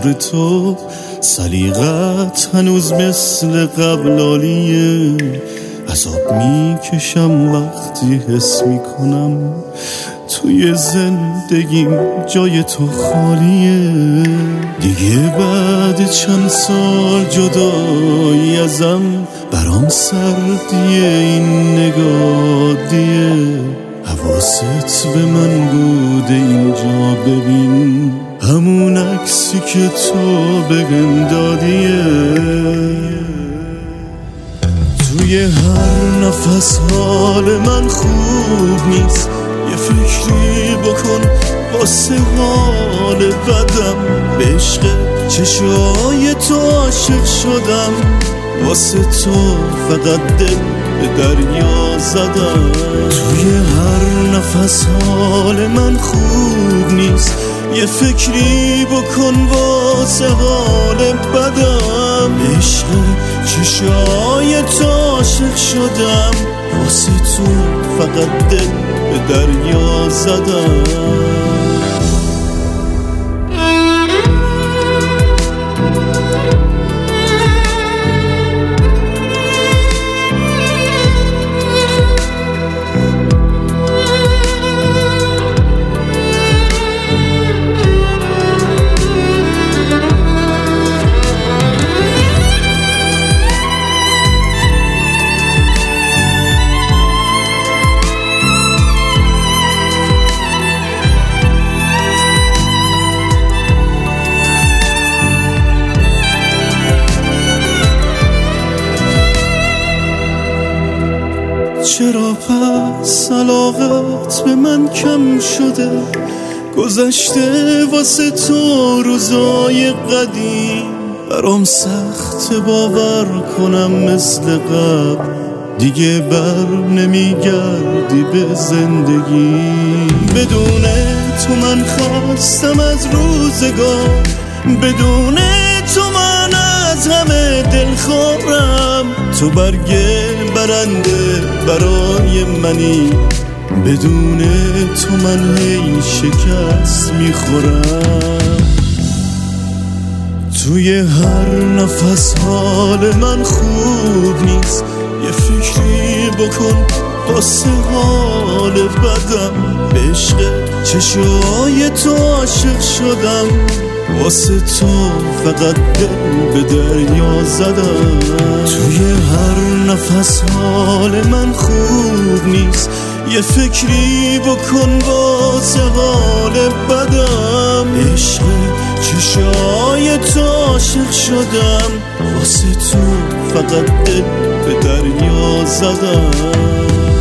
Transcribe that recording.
عطر تو، سلیقت هنوز مثل قبل عالیه. عذاب میکشم وقتی حس میکنم توی زندگیم جای تو خالیه. دیگه بعد چند سال جدایی ازم برام سردیه این نگاه دیه. حواست به من بوده اینجا ببین، همون عکسی که تو بهم دادیه. توی هر نفس حال من خوب نیست، یه فکری بکن واسه حال بدم. به عشق چشای تو عاشق شدم، واسه تو فقط دل به دریا زدم. توی هر نفس حال من خوب نیست، یه فکری بکن واسه حال بدم. به عشق چشای تو عاشق شدم، واسه تو فقط دل به دریا زدم. چرا پس علاقت به من کم شده؟ گذشته واسه تو روزای قدیم، برام سخت باور کنم مثل قبل دیگه بر نمیگردی به زندگی. بدون تو من خستم از روزگار، بدون تو من از همه دلخورم. تو برگ برنده برای منی، بدون تو من هی شکست میخورم. توی هر نفس حال من خوب نیست، یه فکری بکن واسه حال بدم. به عشق چشای تو عاشق شدم، واسه تو فقط دل به دریا زدم. توی هر نفس حال من خوب نیست، یه فکری بکن واسه حال بدم. عشق چشای تو عاشق شدم، واسه تو فقط دل به دریا زدم.